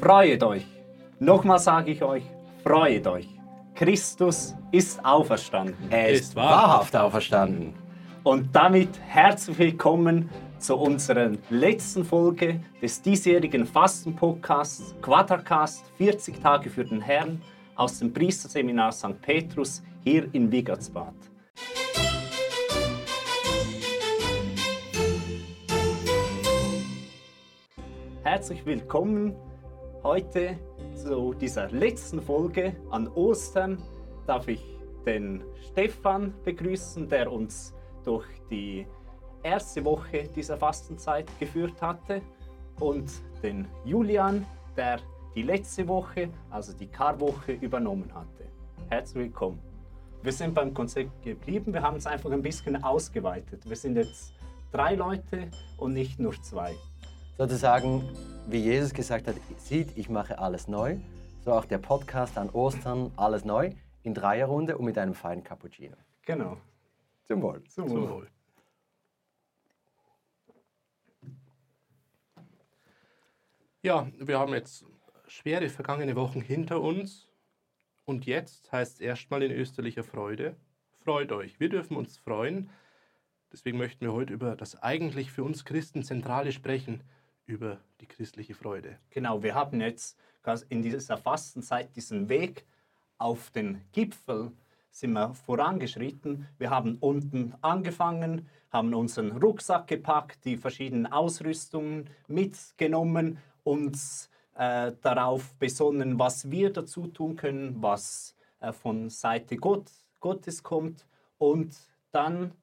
Freut euch. Nochmal sage ich euch, freut euch. Christus ist auferstanden. Er ist wahrhaft auferstanden. Und damit herzlich willkommen zu unserer letzten Folge des diesjährigen Fasten-Podcasts Quadracast 40 Tage für den Herrn aus dem Priesterseminar St. Petrus hier in Wiggertsbad. Herzlich willkommen heute zu dieser letzten Folge an Ostern. Darf ich den Stefan begrüßen, der uns durch die erste Woche dieser Fastenzeit geführt hatte, und den Julian, der die letzte Woche, also die Karwoche, übernommen hatte. Herzlich willkommen. Wir sind beim Konzept geblieben, wir haben es einfach ein bisschen ausgeweitet. Wir sind jetzt 3 Leute und nicht nur 2. Sozusagen, wie Jesus gesagt hat, sieht, ich mache alles neu, so auch der Podcast an Ostern, alles neu, in Dreierrunde und mit einem feinen Cappuccino. Genau. Zum Wohl. Zum Wohl. Ja, wir haben jetzt schwere vergangene Wochen hinter uns und jetzt heißt es erstmal in österlicher Freude, freut euch. Wir dürfen uns freuen, deswegen möchten wir heute über das eigentlich für uns Christen Zentrale sprechen, über die christliche Freude. Genau, wir haben jetzt in dieser Fastenzeit diesen Weg auf den Gipfel sind wir vorangeschritten. Wir haben unten angefangen, haben unseren Rucksack gepackt, die verschiedenen Ausrüstungen mitgenommen, uns darauf besonnen, was wir dazu tun können, was von Seite Gottes kommt. Und dann,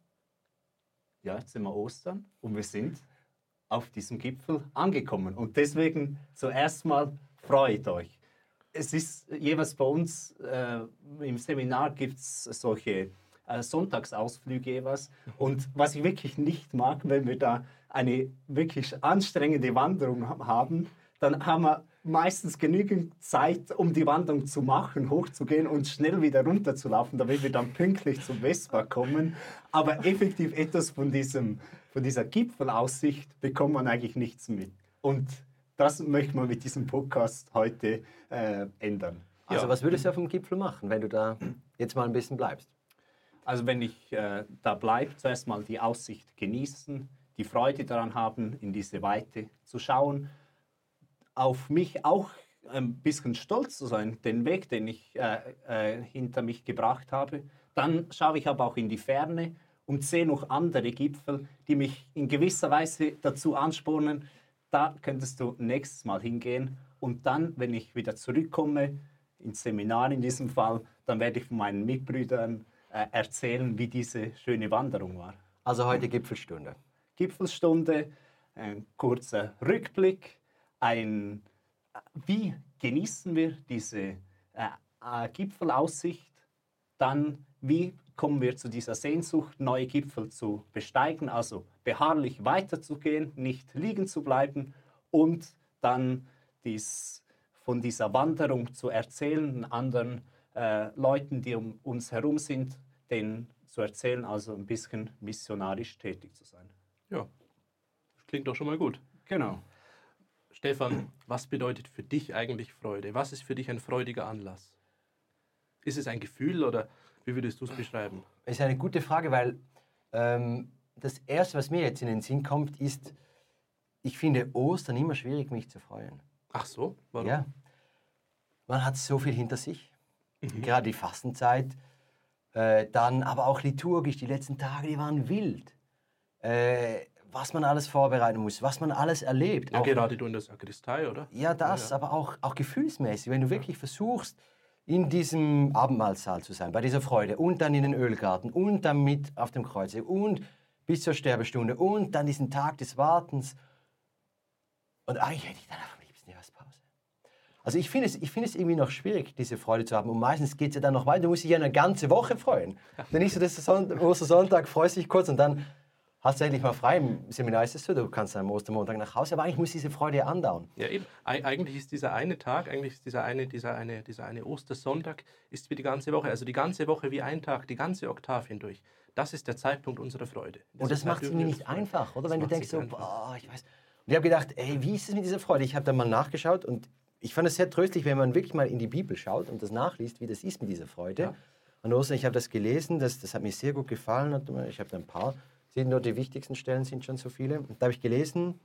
ja, jetzt sind wir Ostern und wir sind auf diesem Gipfel angekommen. Und deswegen zuerst mal freut euch. Es ist jeweils bei uns im Seminar gibt es solche Sonntagsausflüge jeweils. Und was ich wirklich nicht mag, wenn wir da eine wirklich anstrengende Wanderung haben, dann haben wir meistens genügend Zeit, um die Wanderung zu machen, hochzugehen und schnell wieder runterzulaufen, damit wir dann pünktlich zum Westpark kommen. Aber effektiv etwas von dieser Gipfelaussicht bekommt man eigentlich nichts mit. Und das möchte man mit diesem Podcast heute ändern. Also was würdest du auf dem Gipfel machen, wenn du da jetzt mal ein bisschen bleibst? Also wenn ich da bleibe, zuerst mal die Aussicht genießen, die Freude daran haben, in diese Weite zu schauen, auf mich auch ein bisschen stolz zu sein, den Weg, den ich hinter mich gebracht habe. Dann schaue ich aber auch in die Ferne und sehe noch andere Gipfel, die mich in gewisser Weise dazu anspornen, da könntest du nächstes Mal hingehen. Und dann, wenn ich wieder zurückkomme, ins Seminar in diesem Fall, dann werde ich von meinen Mitbrüdern erzählen, wie diese schöne Wanderung war. Also heute Gipfelstunde. Gipfelstunde, ein kurzer Rückblick, wie genießen wir diese Gipfelaussicht, dann wie kommen wir zu dieser Sehnsucht, neue Gipfel zu besteigen, also beharrlich weiterzugehen, nicht liegen zu bleiben und dann von dieser Wanderung zu erzählen, anderen Leuten, die um uns herum sind, denen zu erzählen, also ein bisschen missionarisch tätig zu sein. Ja, das klingt doch schon mal gut. Genau. Stefan, was bedeutet für dich eigentlich Freude? Was ist für dich ein freudiger Anlass? Ist es ein Gefühl oder wie würdest du es beschreiben? Das ist eine gute Frage, weil das Erste, was mir jetzt in den Sinn kommt, ist, ich finde Ostern immer schwierig, mich zu freuen. Ach so? Warum? Ja, man hat so viel hinter sich, gerade die Fastenzeit, dann aber auch liturgisch, die letzten Tage, die waren wild. Was man alles vorbereiten muss, was man alles erlebt. Ja, auch, gerade du in der Sakristei, oder? Ja, das, aber auch gefühlsmäßig, wenn du wirklich versuchst, in diesem Abendmahlsaal zu sein, bei dieser Freude und dann in den Ölgarten und dann mit auf dem Kreuz und bis zur Sterbestunde und dann diesen Tag des Wartens. Und eigentlich hätte ich dann am liebsten Jahrespause. Also ich finde es irgendwie noch schwierig, diese Freude zu haben. Und meistens geht es ja dann noch weiter, du musst dich ja eine ganze Woche freuen. Dann ist so das Ostersonntag, freust dich kurz und dann hast du endlich mal frei. Im Seminar ist es so, du kannst am Ostermontag nach Hause, aber eigentlich muss diese Freude ja andauern. Ja, eben. Eigentlich ist dieser eine Tag, eigentlich ist dieser eine Ostersonntag, ist wie die ganze Woche. Also die ganze Woche wie ein Tag, die ganze Oktav hindurch. Das ist der Zeitpunkt unserer Freude. Und das macht es mir nicht einfach, oder? Wenn du denkst so, boah, ich weiß. Und ich habe gedacht, ey, wie ist es mit dieser Freude? Ich habe dann mal nachgeschaut und ich fand es sehr tröstlich, wenn man wirklich mal in die Bibel schaut und das nachliest, wie das ist mit dieser Freude. Ja. Und Ostern, ich habe das gelesen, das hat mir sehr gut gefallen. Und ich habe da ein paar, sind nur die wichtigsten Stellen, sind schon so viele. Und da habe ich gelesen,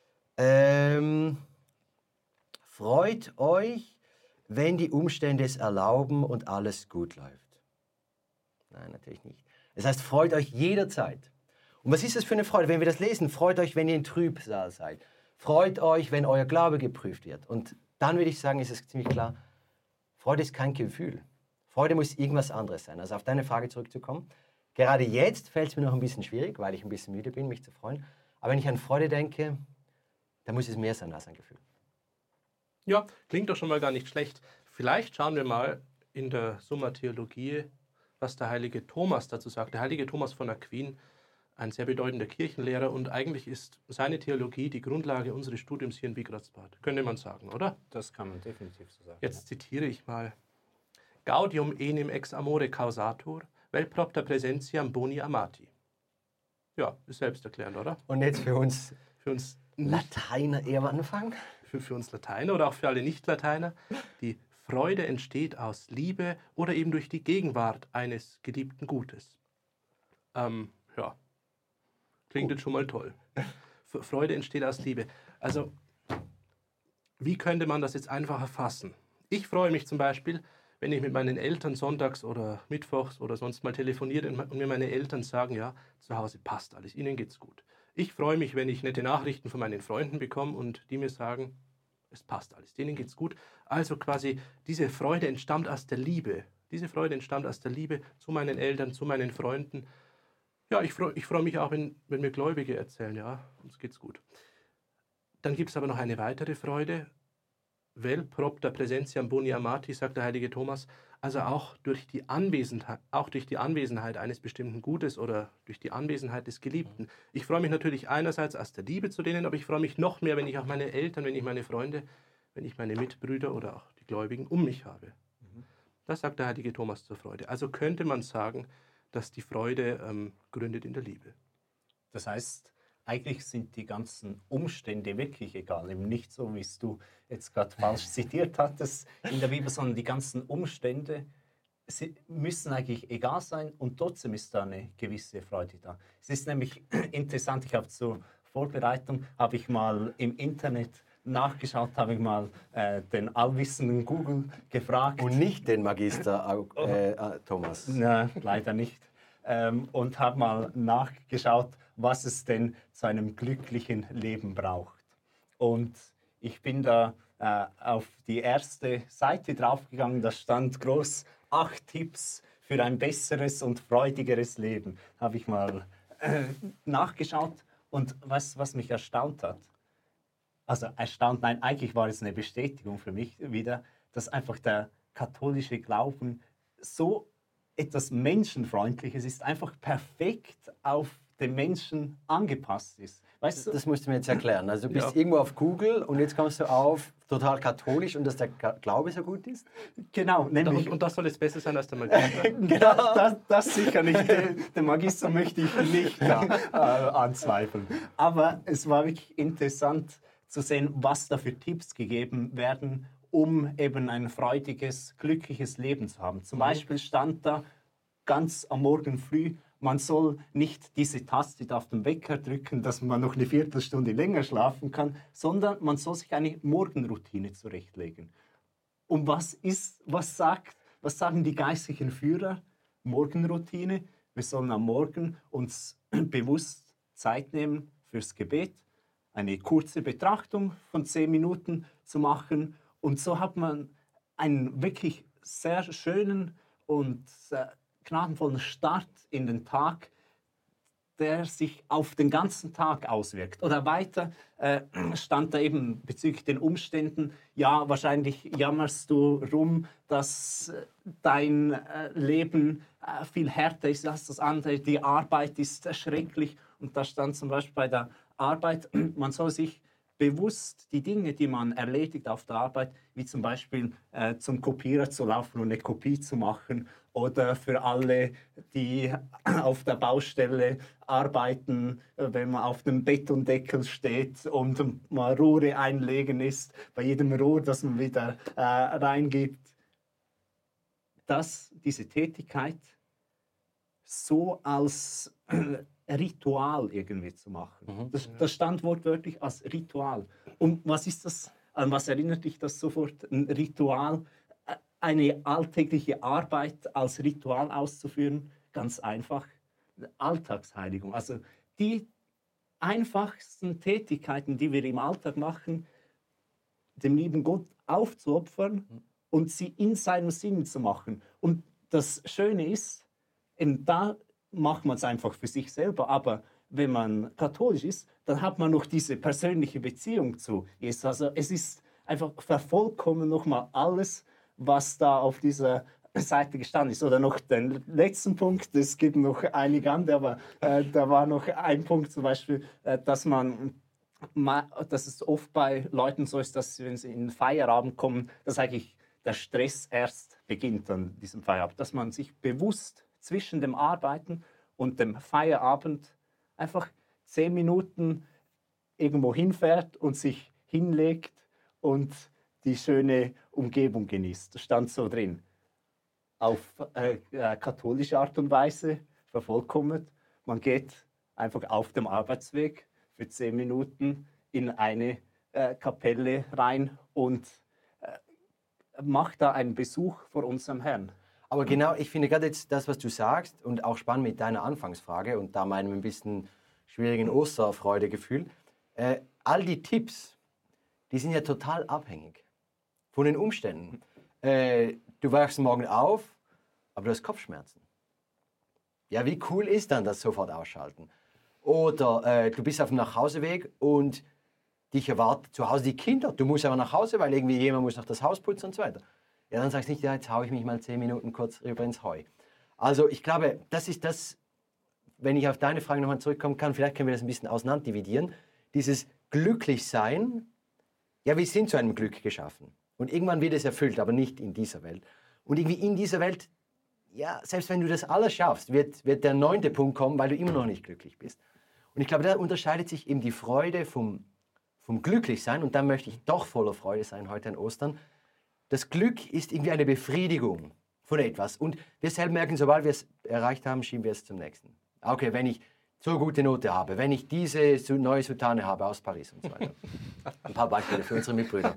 freut euch, wenn die Umstände es erlauben und alles gut läuft. Nein, natürlich nicht. Das heißt, freut euch jederzeit. Und was ist das für eine Freude, wenn wir das lesen? Freut euch, wenn ihr in Trübsal seid. Freut euch, wenn euer Glaube geprüft wird. Und dann würde ich sagen, ist es ziemlich klar, Freude ist kein Gefühl. Freude muss irgendwas anderes sein. Also auf deine Frage zurückzukommen. Gerade jetzt fällt es mir noch ein bisschen schwierig, weil ich ein bisschen müde bin, mich zu freuen. Aber wenn ich an Freude denke, dann muss es mehr sein als ein Gefühl. Ja, klingt doch schon mal gar nicht schlecht. Vielleicht schauen wir mal in der Summa Theologiae, was der heilige Thomas dazu sagt. Der heilige Thomas von Aquin, ein sehr bedeutender Kirchenlehrer, und eigentlich ist seine Theologie die Grundlage unseres Studiums hier in Wiegratsbad. Könnte man sagen, oder? Das kann man definitiv so sagen. Jetzt zitiere ich mal. Gaudium enim ex amore causatur, vel propter presentiam boni amati. Ja, ist selbsterklärend, oder? Und jetzt für uns Für uns Lateiner eher am Anfang. für uns Lateiner oder auch für alle Nicht-Lateiner, die Freude entsteht aus Liebe oder eben durch die Gegenwart eines geliebten Gutes. Ja, klingt jetzt schon mal toll. Freude entsteht aus Liebe. Also, wie könnte man das jetzt einfach erfassen? Ich freue mich zum Beispiel, wenn ich mit meinen Eltern sonntags oder mittwochs oder sonst mal telefoniere und mir meine Eltern sagen, ja, zu Hause passt alles, ihnen geht's gut. Ich freue mich, wenn ich nette Nachrichten von meinen Freunden bekomme und die mir sagen, es passt alles, denen geht's gut. Also quasi diese Freude entstammt aus der Liebe. Diese Freude entstammt aus der Liebe zu meinen Eltern, zu meinen Freunden. Ja, ich freu mich auch, wenn mir Gläubige erzählen, ja, uns geht's gut. Dann gibt es aber noch eine weitere Freude. Vel propter presentiam boni amati, sagt der heilige Thomas, also auch durch die Anwesenheit eines bestimmten Gutes oder durch die Anwesenheit des Geliebten. Ich freue mich natürlich einerseits aus der Liebe zu denen, aber ich freue mich noch mehr, wenn ich auch meine Eltern, wenn ich meine Freunde, wenn ich meine Mitbrüder oder auch die Gläubigen um mich habe. Das sagt der heilige Thomas zur Freude. Also könnte man sagen, dass die Freude gründet in der Liebe. Das heißt, eigentlich sind die ganzen Umstände wirklich egal. Eben nicht so, wie es du jetzt gerade falsch zitiert hattest in der Bibel, sondern die ganzen Umstände müssen eigentlich egal sein und trotzdem ist da eine gewisse Freude da. Es ist nämlich interessant, ich habe zur Vorbereitung, habe ich mal im Internet nachgeschaut, habe ich mal den allwissenden Google gefragt. Und nicht den Magister Thomas. Na, leider nicht. Und habe mal nachgeschaut, was es denn zu einem glücklichen Leben braucht. Und ich bin da auf die erste Seite draufgegangen, da stand groß 8 Tipps für ein besseres und freudigeres Leben. Habe ich mal nachgeschaut und weißt du, was mich erstaunt hat? Also erstaunt, nein, eigentlich war es eine Bestätigung für mich wieder, dass einfach der katholische Glauben so etwas Menschenfreundliches ist, einfach perfekt auf den Menschen angepasst ist. Weißt du? Das musst du mir jetzt erklären. Also du bist Ja. irgendwo auf Google und jetzt kommst du auf total katholisch und dass der Glaube so gut ist? Genau, nämlich... Und das soll jetzt besser sein als der Magister. Genau, das sicher nicht. Den Magister möchte ich nicht anzweifeln. Aber es war wirklich interessant zu sehen, was da für Tipps gegeben werden, um eben ein freudiges, glückliches Leben zu haben. Zum Beispiel stand da ganz am Morgen früh, man soll nicht diese Taste auf dem Wecker drücken, dass man noch eine Viertelstunde länger schlafen kann, sondern man soll sich eine Morgenroutine zurechtlegen. Und was sagen die geistlichen Führer? Morgenroutine. Wir sollen am Morgen uns bewusst Zeit nehmen fürs Gebet, eine kurze Betrachtung von 10 Minuten zu machen. Und so hat man einen wirklich sehr schönen und gnadenvollen Start in den Tag, der sich auf den ganzen Tag auswirkt. Oder weiter stand da eben bezüglich den Umständen, ja, wahrscheinlich jammerst du rum, dass dein Leben viel härter ist als das andere, die Arbeit ist schrecklich. Und da stand zum Beispiel bei der Arbeit, man soll sich bewusst die Dinge, die man erledigt auf der Arbeit, wie zum Beispiel zum Kopierer zu laufen und eine Kopie zu machen oder für alle, die auf der Baustelle arbeiten, wenn man auf dem Betondeckel steht und mal Rohre einlegen ist, bei jedem Rohr, das man wieder reingibt, diese Tätigkeit so als Ritual irgendwie zu machen. Das stand wortwörtlich als Ritual. Und was ist das? An was erinnert dich das sofort? Ein Ritual, eine alltägliche Arbeit als Ritual auszuführen? Ganz einfach. Alltagsheiligung. Also die einfachsten Tätigkeiten, die wir im Alltag machen, dem lieben Gott aufzuopfern und sie in seinem Sinn zu machen. Und das Schöne ist, da macht man es einfach für sich selber, aber wenn man katholisch ist, dann hat man noch diese persönliche Beziehung zu Jesus. Also es ist einfach vervollkommen nochmal alles, was da auf dieser Seite gestanden ist. Oder noch den letzten Punkt, es gibt noch einige andere, aber da war noch ein Punkt zum Beispiel, dass es oft bei Leuten so ist, dass wenn sie in den Feierabend kommen, dass eigentlich der Stress erst beginnt an diesem Feierabend. Dass man sich bewusst zwischen dem Arbeiten und dem Feierabend einfach 10 Minuten irgendwo hinfährt und sich hinlegt und die schöne Umgebung genießt. Das stand so drin. Auf katholische Art und Weise vervollkommnet. Man geht einfach auf dem Arbeitsweg für 10 Minuten in eine Kapelle rein und macht da einen Besuch vor unserem Herrn. Aber genau, ich finde gerade jetzt das, was du sagst und auch spannend mit deiner Anfangsfrage und da meinem ein bisschen schwierigen Osterfreudegefühl, all die Tipps, die sind ja total abhängig von den Umständen. Du wachst morgen auf, aber du hast Kopfschmerzen. Ja, wie cool ist dann das sofort ausschalten? Oder du bist auf dem Nachhauseweg und dich erwartet zu Hause die Kinder. Du musst aber nach Hause, weil irgendwie jemand muss noch das Haus putzen und so weiter. Ja, dann sagst du nicht, ja, jetzt haue ich mich mal 10 Minuten kurz rüber ins Heu. Also ich glaube, das ist das, wenn ich auf deine Frage nochmal zurückkommen kann, vielleicht können wir das ein bisschen auseinanderdividieren. Dieses Glücklichsein, ja, wir sind zu einem Glück geschaffen. Und irgendwann wird es erfüllt, aber nicht in dieser Welt. Und irgendwie in dieser Welt, ja, selbst wenn du das alles schaffst, wird der 9. Punkt kommen, weil du immer noch nicht glücklich bist. Und ich glaube, da unterscheidet sich eben die Freude vom Glücklichsein. Und da möchte ich doch voller Freude sein heute an Ostern. Das Glück ist irgendwie eine Befriedigung von etwas. Und wir selber merken, sobald wir es erreicht haben, schieben wir es zum nächsten. Okay, wenn ich so gute Note habe, wenn ich diese neue Soutane habe aus Paris und so weiter. Ein paar Beispiele für unsere Mitbrüder.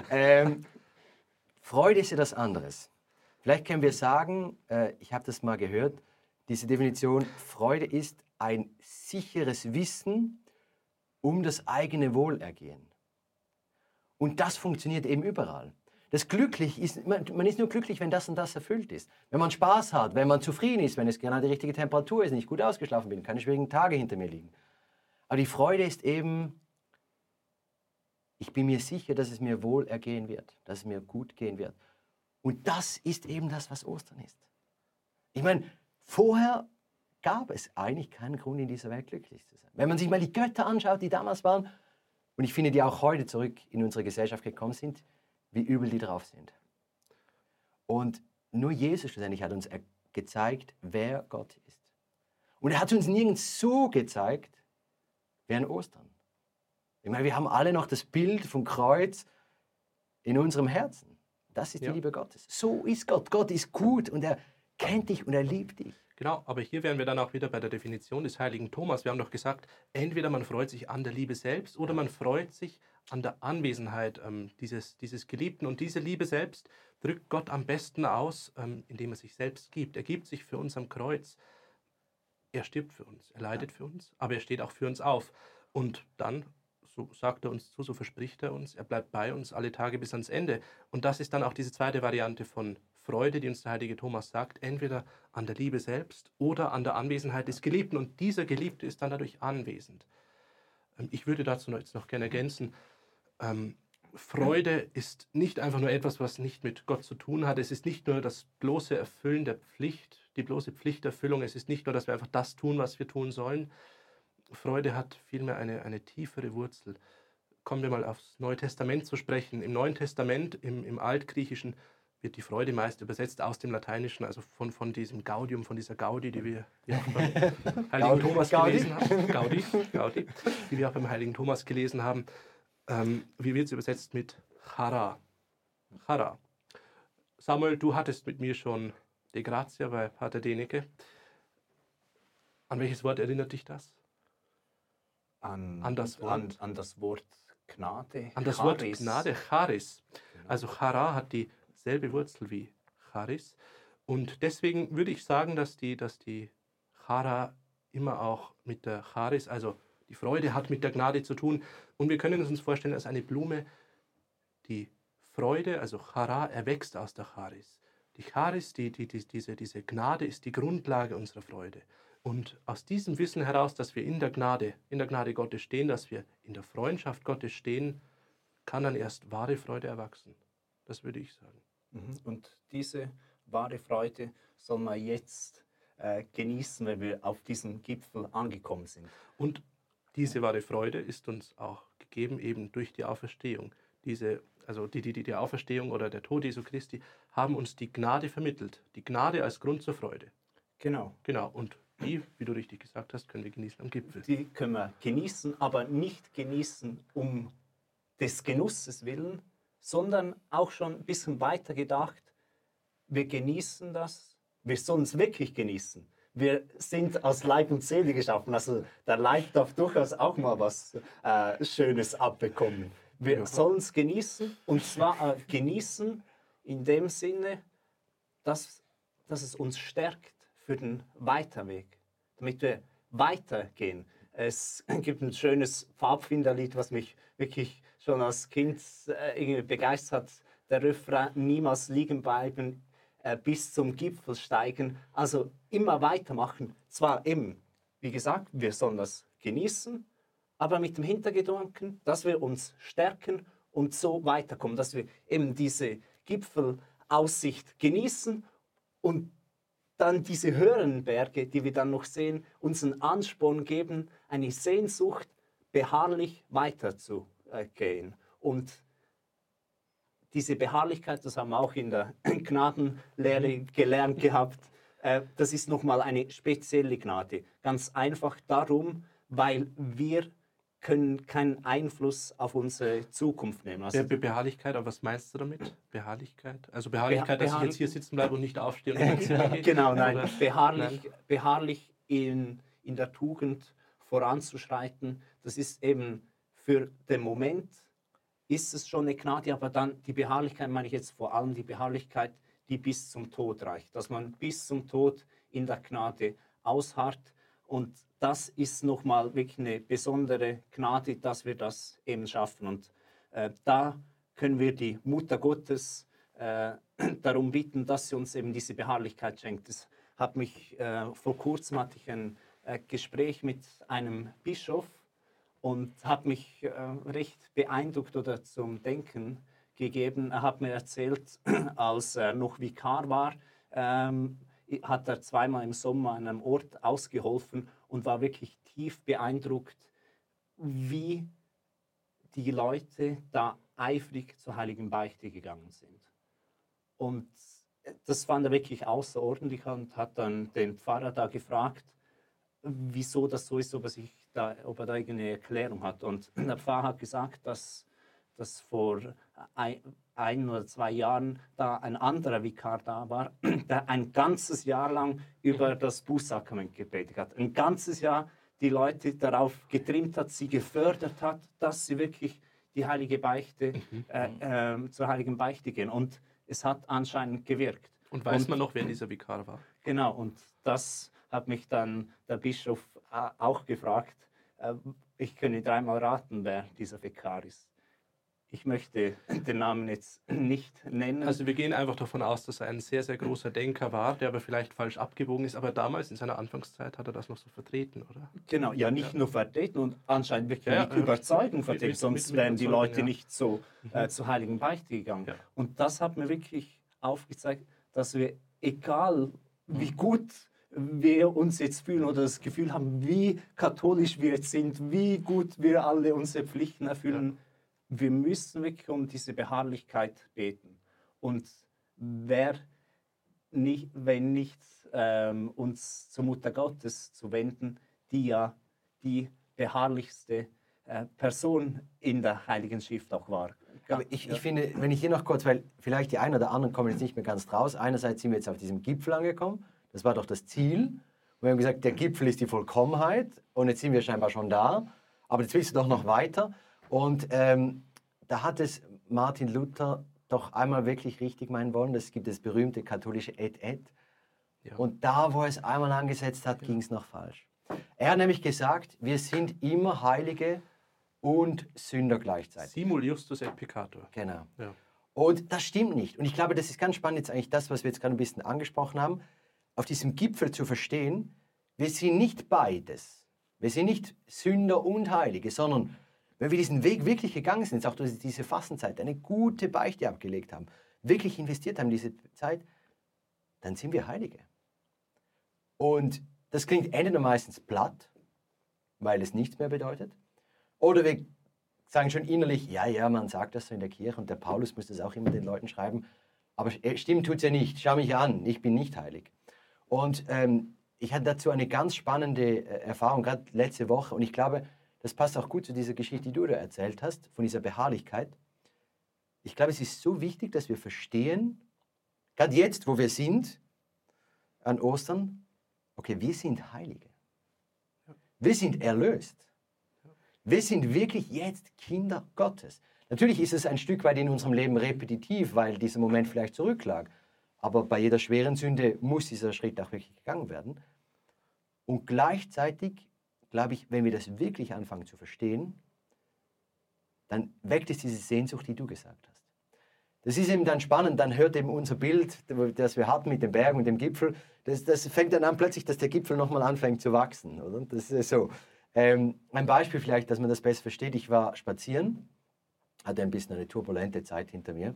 Freude ist etwas anderes. Vielleicht können wir sagen, ich habe das mal gehört, diese Definition, Freude ist ein sicheres Wissen um das eigene Wohlergehen. Und das funktioniert eben überall. Das glücklich ist, man ist nur glücklich, wenn das und das erfüllt ist. Wenn man Spaß hat, wenn man zufrieden ist, wenn es genau die richtige Temperatur ist, nicht gut ausgeschlafen bin, keine schwierigen Tage hinter mir liegen. Aber die Freude ist eben, ich bin mir sicher, dass es mir wohl ergehen wird, dass es mir gut gehen wird. Und das ist eben das, was Ostern ist. Ich meine, vorher gab es eigentlich keinen Grund in dieser Welt glücklich zu sein. Wenn man sich mal die Götter anschaut, die damals waren, und ich finde, die auch heute zurück in unsere Gesellschaft gekommen sind, wie übel die drauf sind. Und nur Jesus schlussendlich hat uns gezeigt, wer Gott ist. Und er hat uns nirgends so gezeigt, wie an Ostern. Ich meine, wir haben alle noch das Bild vom Kreuz in unserem Herzen. Das ist die Liebe Gottes. So ist Gott. Gott ist gut und er kennt dich und er liebt dich. Genau, aber hier wären wir dann auch wieder bei der Definition des heiligen Thomas. Wir haben doch gesagt, entweder man freut sich an der Liebe selbst oder man freut sich an der Anwesenheit dieses Geliebten. Und diese Liebe selbst drückt Gott am besten aus, indem er sich selbst gibt. Er gibt sich für uns am Kreuz. Er stirbt für uns, er leidet für uns, aber er steht auch für uns auf. Und dann, so sagt er uns zu, so verspricht er uns, er bleibt bei uns alle Tage bis ans Ende. Und das ist dann auch diese zweite Variante von Freude, die uns der heilige Thomas sagt, entweder an der Liebe selbst oder an der Anwesenheit des Geliebten. Und dieser Geliebte ist dann dadurch anwesend. Ich würde dazu jetzt noch gerne ergänzen, Freude ist nicht einfach nur etwas, was nicht mit Gott zu tun hat. Es ist nicht nur das bloße Erfüllen der Pflicht, die bloße Pflichterfüllung. Es ist nicht nur, dass wir einfach das tun, was wir tun sollen. Freude hat vielmehr eine tiefere Wurzel. kommen wir mal aufs Neue Testament zu sprechen. Im Neuen Testament, im Altgriechischen, wird die Freude meist übersetzt aus dem Lateinischen, also von diesem Gaudium, von dieser Gaudi, die wir auch beim Heiligen Thomas gelesen haben. Gaudi, die wir auch beim Heiligen Thomas gelesen haben. Wie wird es übersetzt mit Chara? Chara. Samuel, du hattest mit mir schon De Gratia bei Pater Deneke. An welches Wort erinnert dich das? An das Wort Gnade. An das Wort Gnade, Charis. Also Chara hat dieselbe Wurzel wie Charis. Und deswegen würde ich sagen, dass die Chara immer auch mit der Charis, also die Freude, hat mit der Gnade zu tun. Und wir können uns vorstellen, als eine Blume, die Freude, also Chara, erwächst aus der Charis. Die Charis, diese Gnade ist die Grundlage unserer Freude. Und aus diesem Wissen heraus, dass wir in der Gnade Gottes stehen, dass wir in der Freundschaft Gottes stehen, kann dann erst wahre Freude erwachsen. Das würde ich sagen. Und diese wahre Freude soll man jetzt genießen, wenn wir auf diesem Gipfel angekommen sind. Und diese wahre Freude ist uns auch gegeben eben durch die Auferstehung. Die Auferstehung oder der Tod Jesu Christi haben uns die Gnade vermittelt. Die Gnade als Grund zur Freude. Genau. Und die, wie du richtig gesagt hast, können wir genießen am Gipfel. Die können wir genießen, aber nicht genießen um des Genusses willen, sondern auch schon ein bisschen weiter gedacht. Wir genießen das, wir sollen es wirklich genießen. Wir sind aus Leib und Seele geschaffen, also der Leib darf durchaus auch mal was Schönes abbekommen. Wir sollen es genießen, und zwar genießen in dem Sinne, dass es uns stärkt für den Weiterweg, damit wir weitergehen. Es gibt ein schönes Pfadfinderlied, was mich wirklich schon als Kind irgendwie begeistert hat. Der Refrain: niemals liegen bleiben, bis zum Gipfel steigen. Also immer weitermachen. Zwar eben, wie gesagt, wir sollen das genießen, aber mit dem Hintergedanken, dass wir uns stärken und so weiterkommen, dass wir eben diese Gipfelaussicht genießen und dann diese höheren Berge, die wir dann noch sehen, uns einen Ansporn geben, eine Sehnsucht, beharrlich weiterzugehen. Und diese Beharrlichkeit, das haben wir auch in der Gnadenlehre gelernt gehabt, das ist nochmal eine spezielle Gnade. Ganz einfach darum, weil wir können keinen Einfluss auf unsere Zukunft nehmen. Also Beharrlichkeit, aber was meinst du damit? Beharrlichkeit? Also Beharrlichkeit, dass ich jetzt hier sitzen bleibe und nicht aufstehe und genau, nein. Beharrlich in der Tugend voranzuschreiten, das ist eben für den Moment, ist es schon eine Gnade, aber dann die Beharrlichkeit, meine ich jetzt vor allem die Beharrlichkeit, die bis zum Tod reicht. Dass man bis zum Tod in der Gnade ausharrt. Und das ist nochmal wirklich eine besondere Gnade, dass wir das eben schaffen. Und da können wir die Mutter Gottes darum bitten, dass sie uns eben diese Beharrlichkeit schenkt. Das hat mich, vor kurzem hatte ich ein Gespräch mit einem Bischof und hat mich recht beeindruckt oder zum Denken gegeben. Er hat mir erzählt, als er noch Vikar war, hat er zweimal im Sommer an einem Ort ausgeholfen und war wirklich tief beeindruckt, wie die Leute da eifrig zur Heiligen Beichte gegangen sind. Und das fand er wirklich außerordentlich und hat dann den Pfarrer da gefragt, wieso das so ist, ob er da irgendeine Erklärung hat. Und der Pfarrer hat gesagt, dass vor 1 oder 2 Jahren da ein anderer Vikar da war, der ein ganzes Jahr lang über das Bußsakrament gepredigt hat. Ein ganzes Jahr die Leute darauf getrimmt hat, sie gefördert hat, dass sie wirklich die Heilige Beichte, zur Heiligen Beichte gehen. Und es hat anscheinend gewirkt. Und weiß man noch, wer dieser Vikar war? Genau, und das hat mich dann der Bischof auch gefragt. Ich könne 3-mal raten, wer dieser Vikar ist. Ich möchte den Namen jetzt nicht nennen. Also wir gehen einfach davon aus, dass er ein sehr, sehr großer Denker war, der aber vielleicht falsch abgebogen ist. Aber damals, in seiner Anfangszeit, hat er das noch so vertreten, oder? Genau, ja, nicht nur vertreten und anscheinend wirklich mit Überzeugung vertreten, sonst wären die Leute nicht so zur Heiligen Beichte gegangen. Ja. Und das hat mir wirklich aufgezeigt, dass wir, egal wie gut wir uns jetzt fühlen oder das Gefühl haben, wie katholisch wir jetzt sind, wie gut wir alle unsere Pflichten erfüllen, wir müssen wirklich um diese Beharrlichkeit beten. Und wer nicht, wenn nicht uns zur Mutter Gottes zu wenden, die ja die beharrlichste Person in der Heiligen Schrift auch war. Aber ich finde, wenn ich hier noch kurz, weil vielleicht die einen oder anderen kommen jetzt nicht mehr ganz draus. Einerseits sind wir jetzt auf diesem Gipfel angekommen. Das war doch das Ziel. Und wir haben gesagt, der Gipfel ist die Vollkommenheit. Und jetzt sind wir scheinbar schon da. Aber jetzt willst du doch noch weiter. Und da hat es Martin Luther doch einmal wirklich richtig meinen wollen. Es gibt das berühmte katholische Et. Ja. Und da, wo er es einmal angesetzt hat, ging es noch falsch. Er hat nämlich gesagt, wir sind immer Heilige und Sünder gleichzeitig. Simul justus et peccator. Genau. Ja. Und das stimmt nicht. Und ich glaube, das ist ganz spannend, jetzt eigentlich das, was wir jetzt gerade ein bisschen angesprochen haben, auf diesem Gipfel zu verstehen, wir sind nicht beides. Wir sind nicht Sünder und Heilige, sondern wenn wir diesen Weg wirklich gegangen sind, auch durch diese Fastenzeit, eine gute Beichte abgelegt haben, wirklich investiert haben in diese Zeit, dann sind wir Heilige. Und das klingt entweder meistens platt, weil es nichts mehr bedeutet, oder wir sagen schon innerlich, ja, man sagt das so in der Kirche und der Paulus muss das auch immer den Leuten schreiben, aber stimmt tut es ja nicht, schau mich an, ich bin nicht heilig. Und ich hatte dazu eine ganz spannende Erfahrung, gerade letzte Woche, und ich glaube, das passt auch gut zu dieser Geschichte, die du da erzählt hast, von dieser Beharrlichkeit. Ich glaube, es ist so wichtig, dass wir verstehen, gerade jetzt, wo wir sind, an Ostern, okay, wir sind Heilige. Wir sind erlöst. Wir sind wirklich jetzt Kinder Gottes. Natürlich ist es ein Stück weit in unserem Leben repetitiv, weil dieser Moment vielleicht zurücklag. Aber bei jeder schweren Sünde muss dieser Schritt auch wirklich gegangen werden. Und gleichzeitig, glaube ich, wenn wir das wirklich anfangen zu verstehen, dann weckt es diese Sehnsucht, die du gesagt hast. Das ist eben dann spannend, dann hört eben unser Bild, das wir hatten mit den Bergen und dem Gipfel, das fängt dann an plötzlich, dass der Gipfel nochmal anfängt zu wachsen. Oder? Das ist so. Ein Beispiel vielleicht, dass man das besser versteht. Ich war spazieren, hatte ein bisschen eine turbulente Zeit hinter mir.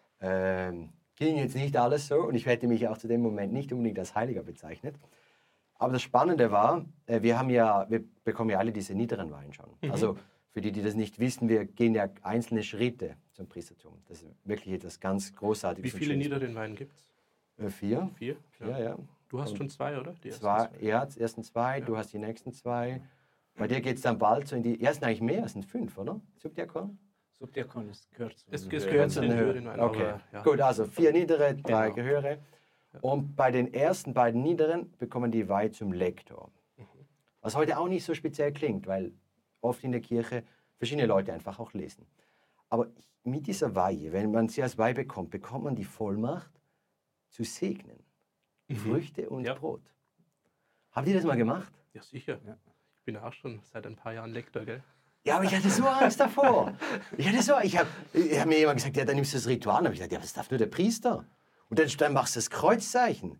Ging jetzt nicht alles so und ich hätte mich auch zu dem Moment nicht unbedingt als Heiliger bezeichnet. Aber das Spannende war, wir bekommen ja alle diese niederen Weihen schon. Also für die, die das nicht wissen, wir gehen ja einzelne Schritte zum Priestertum. Das ist wirklich etwas ganz Großartiges. Wie viele niederen Weine gibt es? 4. 4? Ja. Du hast schon 2, oder? Die ersten 2, ja. Du hast die nächsten 2. Bei dir geht es dann bald so in die... Ja, es sind eigentlich mehr, es sind 5, oder? Subdiakon? Subdiakon ist kürzer. Es gehört zu den höheren Weinen. Okay, aber, ja. Gut, also 4 niedere, 3 höhere. Und bei den ersten beiden niederen bekommen die Weihe zum Lektor. Was heute auch nicht so speziell klingt, weil oft in der Kirche verschiedene Leute einfach auch lesen. Aber mit dieser Weihe, wenn man sie als Weihe bekommt, bekommt man die Vollmacht zu segnen. Früchte und Brot. Habt ihr das mal gemacht? Ja, sicher. Ja. Ich bin auch schon seit ein paar Jahren Lektor, gell? Ja, aber ich hatte so Angst davor. Ich hab mir jemand gesagt, ja, dann nimmst du das Ritual. Und ich gesagt, ja, das darf nur der Priester. Und dann machst du das Kreuzzeichen.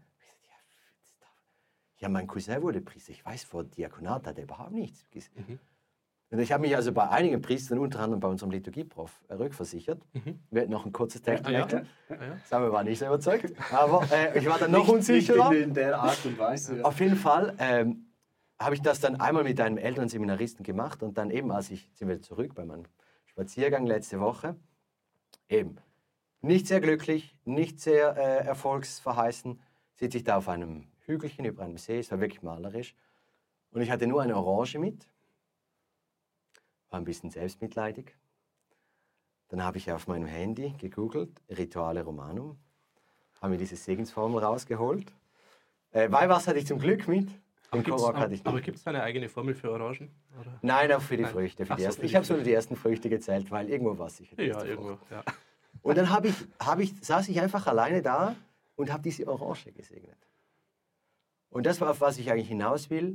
Ja, mein Cousin wurde Priester. Ich weiß, vor Diakonat hat er überhaupt nichts. Und ich habe mich also bei einigen Priestern, unter anderem bei unserem Liturgieprof, rückversichert. Wir hatten noch ein kurzes Technik. Samuel war nicht so überzeugt. Aber ich war dann noch unsicherer. Nicht in der Art und Weise. Ja. Auf jeden Fall habe ich das dann einmal mit einem älteren Seminaristen gemacht. Und dann eben, sind wir zurück bei meinem Spaziergang letzte Woche, eben nicht sehr glücklich, nicht sehr erfolgsverheißen, sitze ich da auf einem Hügelchen über einem See, es war wirklich malerisch. Und ich hatte nur eine Orange mit, war ein bisschen selbstmitleidig. Dann habe ich auf meinem Handy gegoogelt, Rituale Romanum, habe mir diese Segensformel rausgeholt. Weihwasser hatte ich zum Glück mit. Aber gibt es eine eigene Formel für Orangen? Oder? Nein, auch für die Früchte. Für die ersten. Ich habe so nur die ersten Früchte gezählt, weil irgendwo war es sicher. Ja, irgendwo, ja. Und dann saß ich einfach alleine da und habe diese Orange gesegnet. Und das war, auf was ich eigentlich hinaus will.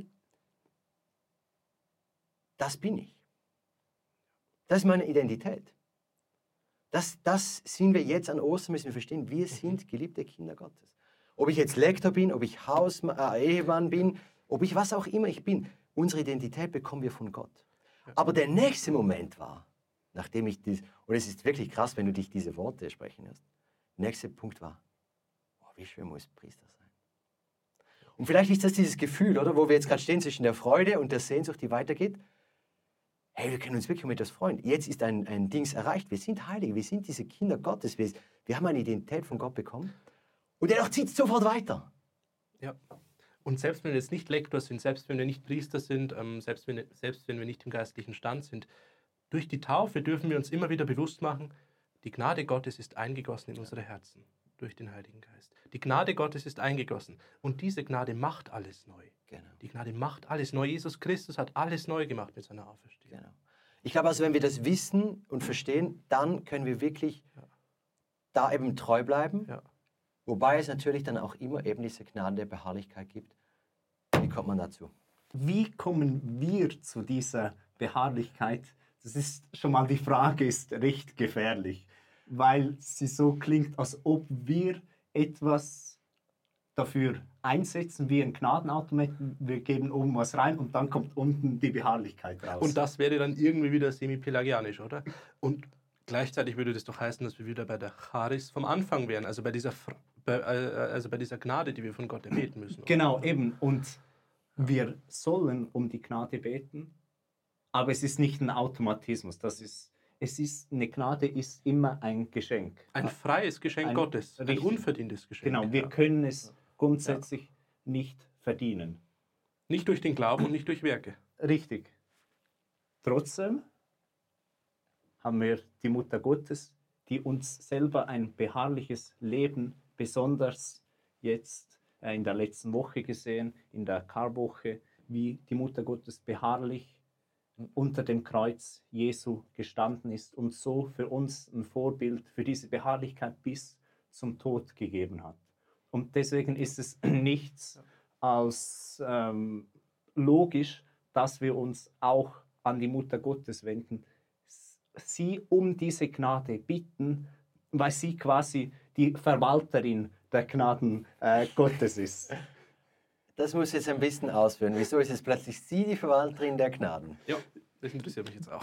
Das bin ich. Das ist meine Identität. Das sind wir jetzt an Ostern, müssen wir verstehen. Wir sind geliebte Kinder Gottes. Ob ich jetzt Lektor bin, ob ich Ehemann bin, ob ich was auch immer ich bin. Unsere Identität bekommen wir von Gott. Aber der nächste Moment war, nachdem ich und es ist wirklich krass, wenn du dich diese Worte sprechen hörst. Der nächste Punkt war, oh, wie schön muss Priester sein. Und vielleicht ist das dieses Gefühl, oder, wo wir jetzt gerade stehen zwischen der Freude und der Sehnsucht, die weitergeht. hey, wir können uns wirklich um etwas freuen. Jetzt ist ein Dings erreicht. Wir sind Heilige, wir sind diese Kinder Gottes. Wir haben eine Identität von Gott bekommen. Und dennoch zieht es sofort weiter. Ja. Und selbst wenn wir jetzt nicht Lektor sind, selbst wenn wir nicht Priester sind, selbst wenn wir nicht im geistlichen Stand sind, durch die Taufe dürfen wir uns immer wieder bewusst machen, die Gnade Gottes ist eingegossen in unsere Herzen durch den Heiligen Geist. Die Gnade Gottes ist eingegossen und diese Gnade macht alles neu. Genau. Die Gnade macht alles neu. Jesus Christus hat alles neu gemacht mit seiner Auferstehung. Genau. Ich glaube also, wenn wir das wissen und verstehen, dann können wir wirklich da eben treu bleiben. Ja. Wobei es natürlich dann auch immer eben diese Gnade der Beharrlichkeit gibt. Wie kommt man dazu? Wie kommen wir zu dieser Beharrlichkeit? Das ist schon mal, die Frage ist recht gefährlich, weil sie so klingt, als ob wir etwas dafür einsetzen, wie ein Gnadenautomat, wir geben oben was rein und dann kommt unten die Beharrlichkeit raus. Und das wäre dann irgendwie wieder semi-pelagianisch, oder? Und gleichzeitig würde das doch heißen, dass wir wieder bei der Charis vom Anfang wären, also bei dieser Gnade, die wir von Gott erbeten müssen. Oder? Genau, eben. Und wir sollen um die Gnade beten, aber es ist nicht ein Automatismus. Eine Gnade ist immer ein Geschenk. Ein freies Geschenk Gottes, ein richtig. unverdientes Geschenk. Genau, wir Ja. können es grundsätzlich nicht verdienen. Nicht durch den Glauben und nicht durch Werke. Richtig. Trotzdem haben wir die Mutter Gottes, die uns selber ein beharrliches Leben, besonders jetzt in der letzten Woche gesehen, in der Karwoche, wie die Mutter Gottes beharrlich unter dem Kreuz Jesu gestanden ist und so für uns ein Vorbild für diese Beharrlichkeit bis zum Tod gegeben hat. Und deswegen ist es nichts als logisch, dass wir uns auch an die Mutter Gottes wenden, sie um diese Gnade bitten, weil sie quasi die Verwalterin der Gnaden Gottes ist. Das muss jetzt ein bisschen ausführen. Wieso ist es plötzlich sie, die Verwalterin der Gnaden? Ja, das interessiert mich jetzt auch.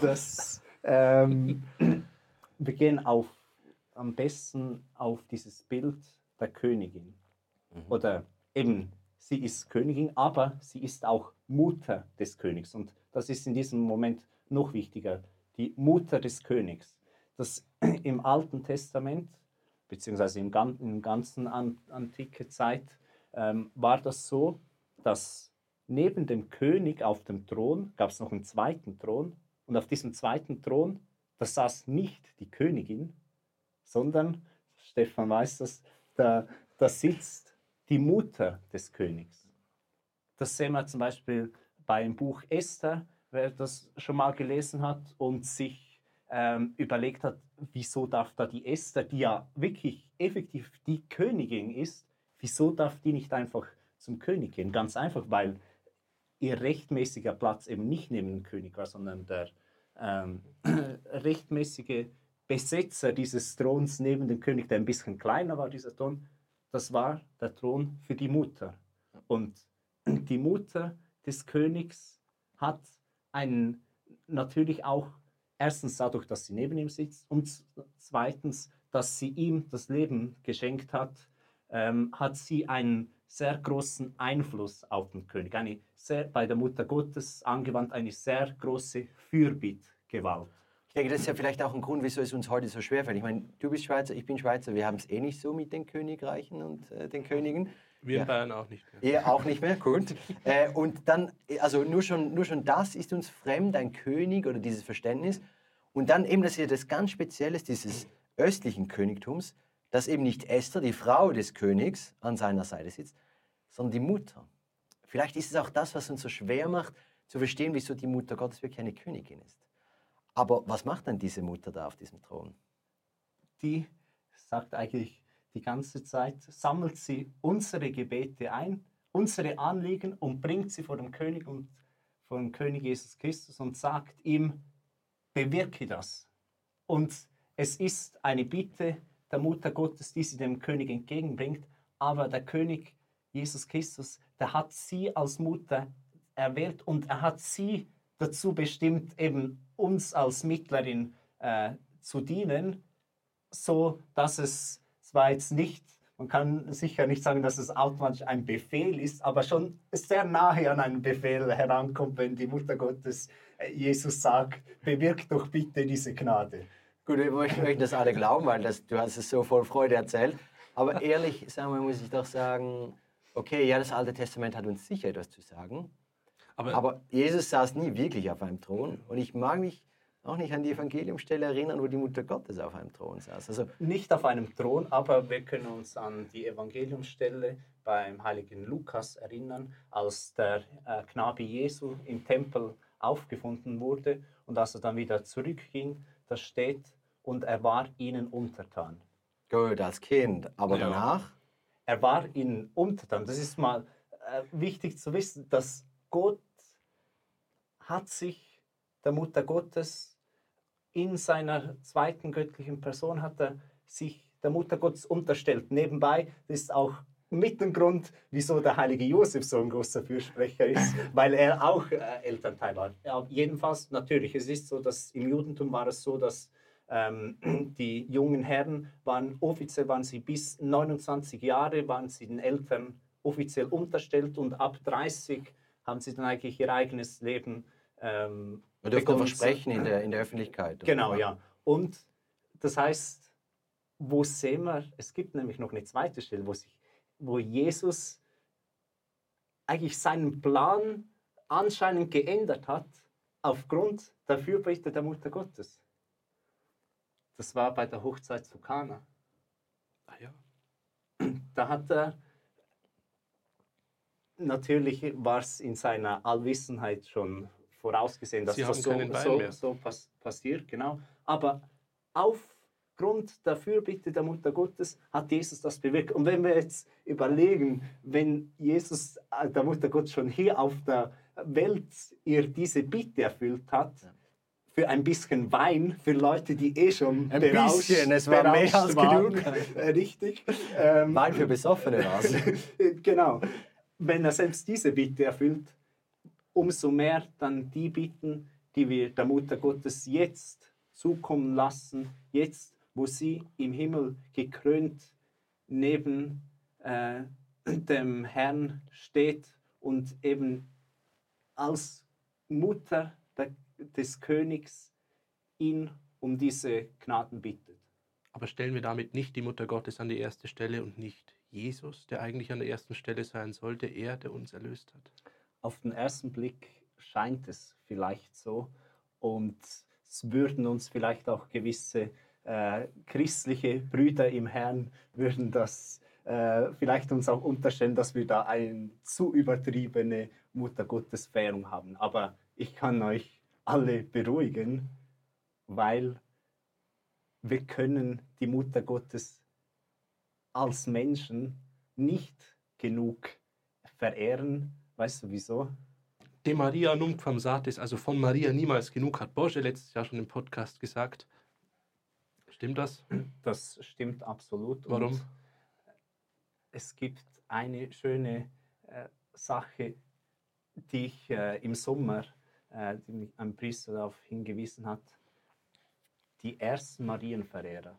Wir gehen am besten auf dieses Bild der Königin. Oder eben, sie ist Königin, aber sie ist auch Mutter des Königs. Und das ist in diesem Moment noch wichtiger. Die Mutter des Königs. Das im Alten Testament, beziehungsweise in ganzen antike Zeit, war das so, dass neben dem König auf dem Thron gab es noch einen zweiten Thron. Und auf diesem zweiten Thron, da saß nicht die Königin, sondern, Stefan weiß das, da sitzt die Mutter des Königs. Das sehen wir zum Beispiel beim Buch Esther, wer das schon mal gelesen hat und sich überlegt hat, wieso darf da die Esther, die ja wirklich effektiv die Königin ist, wieso darf die nicht einfach zum König gehen? Ganz einfach, weil ihr rechtmäßiger Platz eben nicht neben dem König war, sondern der rechtmäßige Besetzer dieses Throns neben dem König, der ein bisschen kleiner war, dieser Thron, das war der Thron für die Mutter. Und die Mutter des Königs hat natürlich auch, erstens dadurch, dass sie neben ihm sitzt und zweitens, dass sie ihm das Leben geschenkt hat, hat sie einen sehr großen Einfluss auf den König. Bei der Mutter Gottes angewandt eine sehr große Fürbittgewalt. Ich denke, das ist ja vielleicht auch ein Grund, wieso es uns heute so schwerfällt. Ich meine, du bist Schweizer, ich bin Schweizer, wir haben es eh nicht so mit den Königreichen und den Königen. Wir in Bayern auch nicht mehr. Ihr auch nicht mehr, gut. Und dann, also nur schon das ist uns fremd, ein König oder dieses Verständnis. Und dann eben, dass ja das ganz Spezielles dieses östlichen Königtums, dass eben nicht Esther, die Frau des Königs, an seiner Seite sitzt, sondern die Mutter. Vielleicht ist es auch das, was uns so schwer macht, zu verstehen, wieso die Mutter Gottes wirklich eine Königin ist. Aber was macht denn diese Mutter da auf diesem Thron? Die sagt eigentlich die ganze Zeit, sammelt sie unsere Gebete ein, unsere Anliegen und bringt sie vor dem König und vor dem König Jesus Christus und sagt ihm, bewirke das. Und es ist eine Bitte der Mutter Gottes, die sie dem König entgegenbringt, aber der König Jesus Christus, der hat sie als Mutter erwählt und er hat sie dazu bestimmt, eben uns als Mittlerin zu dienen, so dass es zwar jetzt nicht Man kann sicher nicht sagen, dass es automatisch ein Befehl ist, aber schon sehr nahe an einen Befehl herankommt, wenn die Mutter Gottes Jesus sagt, bewirkt doch bitte diese Gnade. Gut, wir möchten das alle glauben, weil du hast es so voll Freude erzählt. Aber ehrlich, sagen wir, muss ich doch sagen, okay, ja, das Alte Testament hat uns sicher etwas zu sagen. Aber Jesus saß nie wirklich auf einem Thron. Und ich mag mich auch nicht an die Evangeliumstelle erinnern, wo die Mutter Gottes auf einem Thron saß. Also, Nicht auf einem Thron, aber wir können uns an die Evangeliumsstelle beim heiligen Lukas erinnern, als der Knabe Jesu im Tempel aufgefunden wurde und als er dann wieder zurückging, da steht, und er war ihnen untertan. gut, als Kind. Aber Ja. danach? Er war ihnen untertan. Das ist mal wichtig zu wissen, dass Gott hat sich der Mutter Gottes in seiner zweiten göttlichen Person hat er sich der Mutter Gottes unterstellt. Nebenbei, das ist auch mit dem Grund, wieso der heilige Josef so ein großer Fürsprecher ist, weil er auch Elternteil war. Ja, jedenfalls, natürlich, es ist so, dass im Judentum war es so, dass die jungen Herren offiziell waren sie bis 29 Jahre, waren sie den Eltern offiziell unterstellt und ab 30 haben sie dann eigentlich ihr eigenes Leben Man dürfte begonnen. versprechen in der Öffentlichkeit. Genau, ja. Und das heißt, wo sehen wir, es gibt nämlich noch eine zweite Stelle, wo Jesus eigentlich seinen Plan anscheinend geändert hat, aufgrund der Fürbitte der Mutter Gottes. Das war bei der Hochzeit zu Kana. Ah ja. Da hat er, natürlich war es in seiner Allwissenheit schon vorausgesehen, dass Sie haben das keinen Wein mehr. so passiert, genau. Aber aufgrund der Fürbitte der Mutter Gottes hat Jesus das bewirkt. Und wenn wir jetzt überlegen, wenn Jesus, der Mutter Gottes, schon hier auf der Welt ihr diese Bitte erfüllt hat, für ein bisschen Wein, für Leute, die eh schon Ein bisschen, es war mehr als waren. genug. Richtig. Wein für Besoffene war es. Genau. Wenn er selbst diese Bitte erfüllt, umso mehr dann die Bitten, die wir der Mutter Gottes jetzt zukommen lassen, jetzt, wo sie im Himmel gekrönt neben dem Herrn steht und eben als Mutter des Königs ihn um diese Gnaden bittet. Aber stellen wir damit nicht die Mutter Gottes an die erste Stelle und nicht Jesus, der eigentlich an der ersten Stelle sein sollte, er, der uns erlöst hat? Auf den ersten Blick scheint es vielleicht so und es würden uns vielleicht auch gewisse christliche Brüder im Herrn würden das vielleicht uns auch unterstellen, dass wir da eine zu übertriebene Muttergottesverehrung haben. Aber ich kann euch alle beruhigen, weil wir können die Mutter Gottes als Menschen nicht genug verehren. Weißt du wieso? De Maria nunquam satis, also von Maria niemals genug, hat Borge letztes Jahr schon im Podcast gesagt. Stimmt das? Das stimmt absolut. Warum? Und es gibt eine schöne Sache, die ich im Sommer, die mich ein Priester darauf hingewiesen hat. Die ersten Marienverehrer.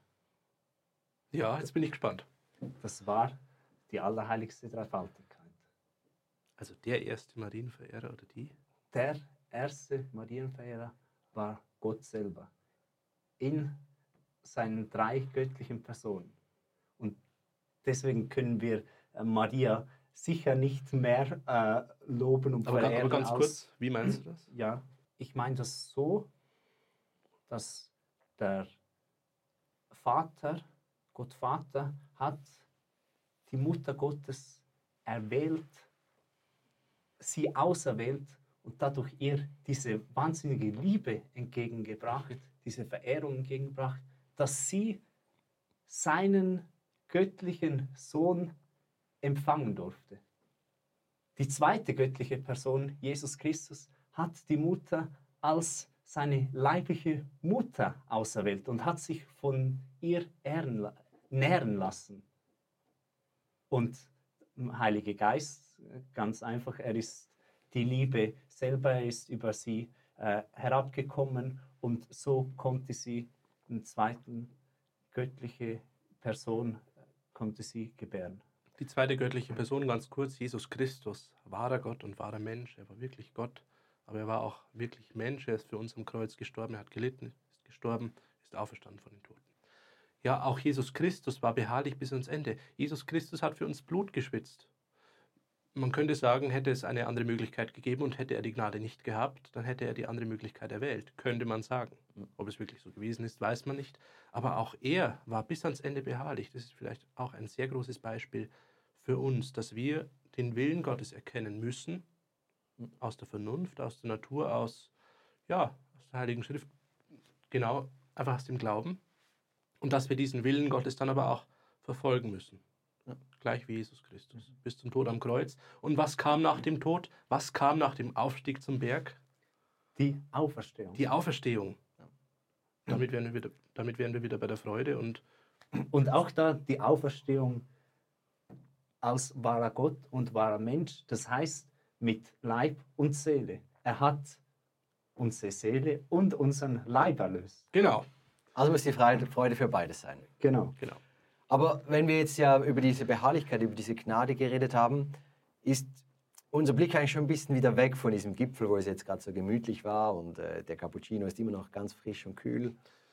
Ja, jetzt bin ich gespannt. Das war die allerheiligste Dreifaltigkeit. Also der erste Marienverehrer oder die? Der erste Marienverehrer war Gott selber in seinen 3 göttlichen Personen. Und deswegen können wir Maria sicher nicht mehr loben und verehren. Aber ganz kurz, wie meinst du das? Ja, ich meine das so, dass der Vater, Gott Vater, hat die Mutter Gottes erwählt, sie auserwählt und dadurch ihr diese wahnsinnige Liebe entgegengebracht, diese Verehrung entgegengebracht, dass sie seinen göttlichen Sohn empfangen durfte. Die zweite göttliche Person, Jesus Christus, hat die Mutter als seine leibliche Mutter auserwählt und hat sich von ihr nähren lassen. Und der Heilige Geist, ganz einfach, er ist die Liebe selber, er ist über sie herabgekommen und so konnte sie eine zweite göttliche Person konnte sie gebären. Die zweite göttliche Person, ganz kurz, Jesus Christus, wahrer Gott und wahrer Mensch. Er war wirklich Gott, aber er war auch wirklich Mensch. Er ist für uns am Kreuz gestorben, er hat gelitten, ist gestorben, ist auferstanden von den Toten. Ja, auch Jesus Christus war beharrlich bis ans Ende. Jesus Christus hat für uns Blut geschwitzt. Man könnte sagen, hätte es eine andere Möglichkeit gegeben und hätte er die Gnade nicht gehabt, dann hätte er die andere Möglichkeit erwählt, könnte man sagen. Ob es wirklich so gewesen ist, weiß man nicht. Aber auch er war bis ans Ende beharrlich. Das ist vielleicht auch ein sehr großes Beispiel für uns, dass wir den Willen Gottes erkennen müssen, aus der Vernunft, aus der Natur, aus der Heiligen Schrift, genau, einfach aus dem Glauben. Und dass wir diesen Willen Gottes dann aber auch verfolgen müssen. Gleich wie Jesus Christus, bis zum Tod am Kreuz. Und was kam nach dem Tod? Was kam nach dem Aufstieg zum Berg? Die Auferstehung. Die Auferstehung. Damit wären wir wieder bei der Freude. Und auch da die Auferstehung als wahrer Gott und wahrer Mensch. Das heißt, mit Leib und Seele. Er hat unsere Seele und unseren Leib erlöst. Genau. Also muss die Freude für beides sein. Genau. Aber wenn wir jetzt ja über diese Beharrlichkeit, über diese Gnade geredet haben, ist unser Blick eigentlich schon ein bisschen wieder weg von diesem Gipfel, wo es jetzt gerade so gemütlich war und der Cappuccino ist immer noch ganz frisch und kühl.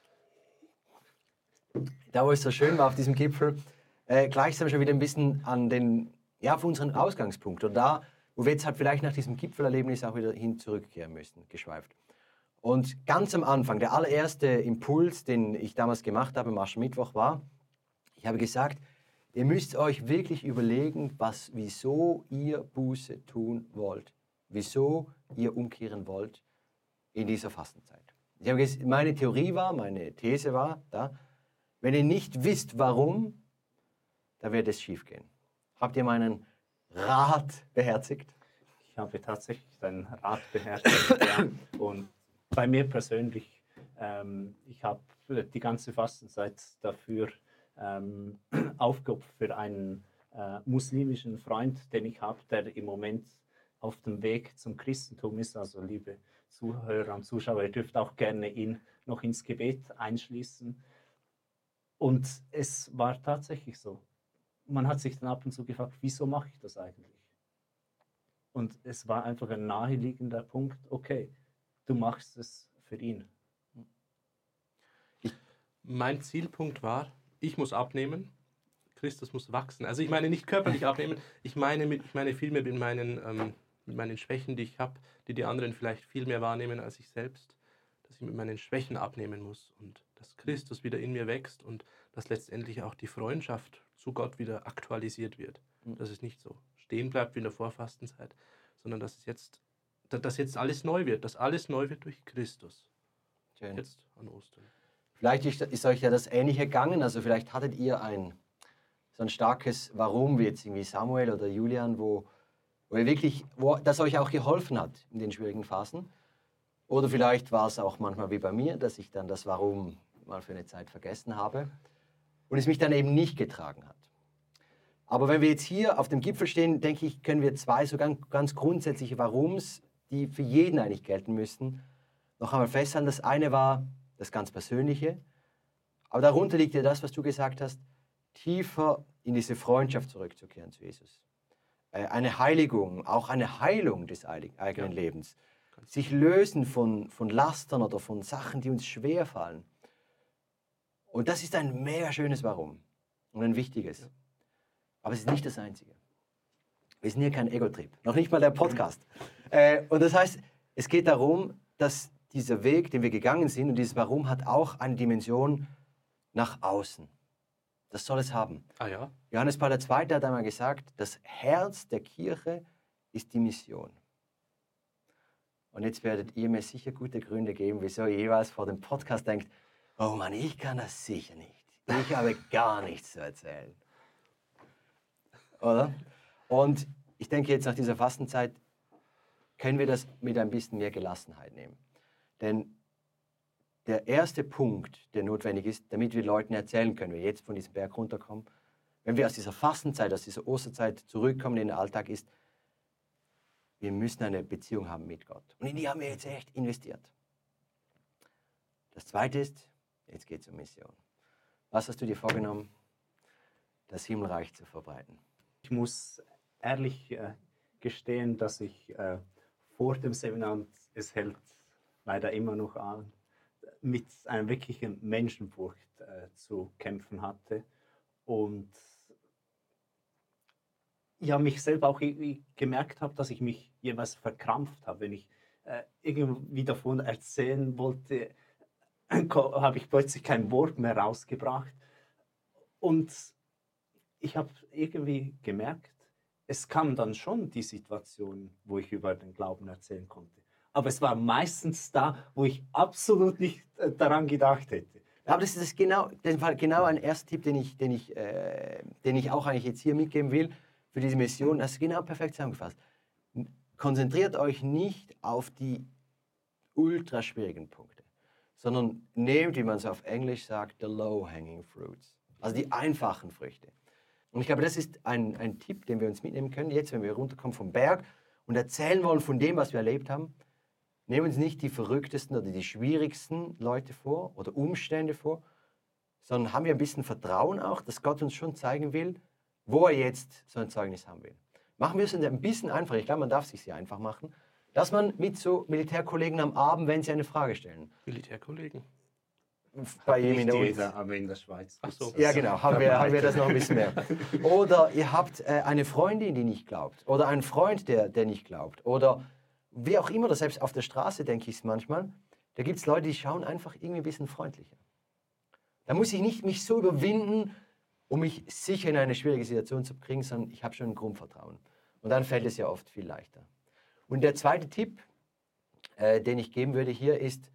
Da, wo es so schön war auf diesem Gipfel, gleichsam schon wieder ein bisschen an auf unseren Ausgangspunkt. Und da, wo wir jetzt halt vielleicht nach diesem Gipfelerlebnis auch wieder zurückkehren müssen, geschweift. Und ganz am Anfang, der allererste Impuls, den ich damals gemacht habe, am Aschermittwoch, war, ich habe gesagt, ihr müsst euch wirklich überlegen, wieso ihr Buße tun wollt, wieso ihr umkehren wollt in dieser Fastenzeit. Meine Theorie war, meine These war, wenn ihr nicht wisst, warum, dann wird es schief gehen. Habt ihr meinen Rat beherzigt? Ich habe tatsächlich deinen Rat beherzigt. Ja. Und bei mir persönlich, ich habe die ganze Fastenzeit dafür aufgeopfert für einen muslimischen Freund, den ich habe, der im Moment auf dem Weg zum Christentum ist. Also liebe Zuhörer und Zuschauer, ihr dürft auch gerne ihn noch ins Gebet einschließen. Und es war tatsächlich so. Man hat sich dann ab und zu gefragt, wieso mache ich das eigentlich? Und es war einfach ein naheliegender Punkt, okay, du machst es für ihn. Mein Zielpunkt war, ich muss abnehmen, Christus muss wachsen. Also ich meine nicht körperlich abnehmen, ich meine vielmehr mit meinen Schwächen, die ich habe, die anderen vielleicht viel mehr wahrnehmen als ich selbst, dass ich mit meinen Schwächen abnehmen muss und dass Christus wieder in mir wächst und dass letztendlich auch die Freundschaft zu Gott wieder aktualisiert wird. Dass es nicht so stehen bleibt wie in der Vorfastenzeit, sondern dass jetzt alles neu wird, dass alles neu wird durch Christus. Schön. Jetzt an Ostern. Vielleicht ist euch ja das ähnlich ergangen, also vielleicht hattet ihr so ein starkes Warum, wie jetzt irgendwie Samuel oder Julian, wo das euch auch geholfen hat in den schwierigen Phasen. Oder vielleicht war es auch manchmal wie bei mir, dass ich dann das Warum mal für eine Zeit vergessen habe und es mich dann eben nicht getragen hat. Aber wenn wir jetzt hier auf dem Gipfel stehen, denke ich, können wir zwei so ganz grundsätzliche Warums, die für jeden eigentlich gelten müssen, noch einmal festhalten. Das eine war das ganz Persönliche, aber darunter liegt ja das, was du gesagt hast, tiefer in diese Freundschaft zurückzukehren zu Jesus. Eine Heiligung, auch eine Heilung des eigenen Lebens. Sich lösen von Lastern oder von Sachen, die uns schwerfallen. Und das ist ein mega schönes Warum und ein wichtiges. Ja. Aber es ist nicht das Einzige. Wir sind hier kein Ego-Trip, noch nicht mal der Podcast. Und das heißt, es geht darum, dass dieser Weg, den wir gegangen sind, und dieses Warum hat auch eine Dimension nach außen. Das soll es haben. Ah ja? Johannes Paul II. Hat einmal gesagt, das Herz der Kirche ist die Mission. Und jetzt werdet ihr mir sicher gute Gründe geben, wieso ihr jeweils vor dem Podcast denkt, oh Mann, ich kann das sicher nicht. Ich habe gar nichts zu erzählen. Oder? Und ich denke, jetzt nach dieser Fastenzeit können wir das mit ein bisschen mehr Gelassenheit nehmen. Denn der erste Punkt, der notwendig ist, damit wir Leuten erzählen können, wenn wir jetzt von diesem Berg runterkommen, wenn wir aus dieser Fastenzeit, aus dieser Osterzeit zurückkommen in den Alltag, ist, wir müssen eine Beziehung haben mit Gott. Und in die haben wir jetzt echt investiert. Das Zweite ist, jetzt geht es um Mission. Was hast du dir vorgenommen? das Himmelreich zu verbreiten. Ich muss ehrlich gestehen, dass ich vor dem Seminar, und es hält leider immer noch an, mit einer wirklichen Menschenfurcht zu kämpfen hatte. Und ja, mich selber auch gemerkt habe, dass ich mich jeweils verkrampft habe. Wenn ich irgendwie davon erzählen wollte, habe ich plötzlich kein Wort mehr rausgebracht. Und ich habe irgendwie gemerkt, es kam dann schon die Situation, wo ich über den Glauben erzählen konnte. Aber es war meistens da, wo ich absolut nicht daran gedacht hätte. Aber das ist genau ein erster Tipp, den ich auch eigentlich jetzt hier mitgeben will für diese Mission. Das ist genau perfekt zusammengefasst. Konzentriert euch nicht auf die ultra schwierigen Punkte, sondern nehmt, wie man es auf Englisch sagt, the low-hanging fruits. Also die einfachen Früchte. Und ich glaube, das ist ein Tipp, den wir uns mitnehmen können. Jetzt, wenn wir runterkommen vom Berg und erzählen wollen von dem, was wir erlebt haben, nehmen uns nicht die verrücktesten oder die schwierigsten Leute vor oder Umstände vor, sondern haben wir ein bisschen Vertrauen auch, dass Gott uns schon zeigen will, wo er jetzt so ein Zeugnis haben will. Machen wir es ein bisschen einfacher. Ich glaube, man darf es sich sehr einfach machen, dass man mit so Militärkollegen am Abend, wenn sie eine Frage stellen. Militärkollegen? Bei ihm in der Nicht jeder, aber in der Schweiz. Ach so. Ja, genau, haben wir das noch ein bisschen mehr. Oder ihr habt eine Freundin, die nicht glaubt. Oder einen Freund, der nicht glaubt. Oder wie auch immer, oder selbst auf der Straße denke ich es manchmal, da gibt es Leute, die schauen einfach irgendwie ein bisschen freundlicher. Da muss ich nicht mich so überwinden, um mich sicher in eine schwierige Situation zu bringen, sondern ich habe schon ein Grundvertrauen. Und dann fällt es ja oft viel leichter. Und der zweite Tipp, den ich geben würde hier ist,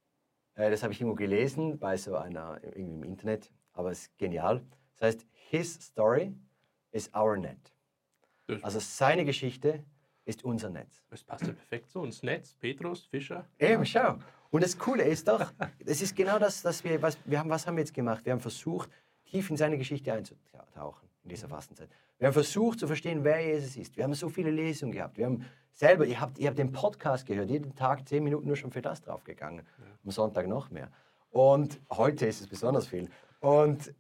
das habe ich irgendwo gelesen, bei so einer, irgendwie im Internet, aber es ist genial. Das heißt, his story is our net. Also seine Geschichte ist unser Netz. Das passt ja perfekt so. Und das Netz, Petrus, Fischer. Eben, schau. Und das Coole ist doch, das ist genau das, was haben wir jetzt gemacht? Wir haben versucht, tief in seine Geschichte einzutauchen in dieser Fastenzeit. Wir haben versucht zu verstehen, wer Jesus ist. Wir haben so viele Lesungen gehabt. Wir haben selber, ihr habt den Podcast gehört, jeden Tag 10 Minuten nur schon für das draufgegangen. Ja. Am Sonntag noch mehr. Und heute ist es besonders viel. Und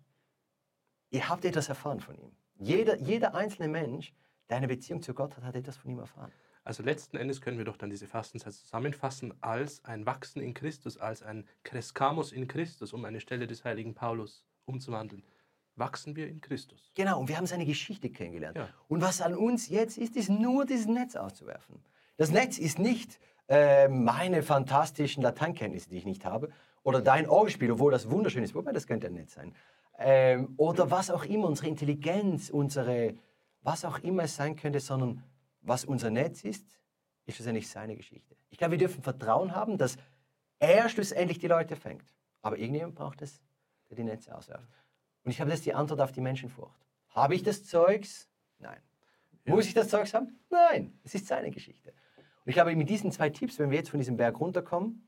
ihr habt etwas erfahren von ihm. Jeder einzelne Mensch, der eine Beziehung zu Gott hat, hat etwas von ihm erfahren. Also letzten Endes können wir doch dann diese Fastenzeit zusammenfassen als ein Wachsen in Christus, als ein Kreskamos in Christus, um eine Stelle des heiligen Paulus umzuwandeln. Wachsen wir in Christus. Genau, und wir haben seine Geschichte kennengelernt. Ja. Und was an uns jetzt ist nur dieses Netz auszuwerfen. Das Netz ist nicht meine fantastischen Lateinkenntnisse, die ich nicht habe, oder dein Orgelspiel, obwohl das wunderschön ist, wobei das könnte ein Netz sein. Oder was auch immer, unsere Intelligenz, was auch immer es sein könnte, sondern was unser Netz ist schlussendlich seine Geschichte. Ich glaube, wir dürfen Vertrauen haben, dass er schlussendlich die Leute fängt. Aber irgendjemand braucht es, der die Netze auswerft. Und ich glaube, das ist die Antwort auf die Menschenfurcht. Habe ich das Zeugs? Nein. Ja. Muss ich das Zeugs haben? Nein. Es ist seine Geschichte. Und ich glaube, mit diesen 2 Tipps, wenn wir jetzt von diesem Berg runterkommen,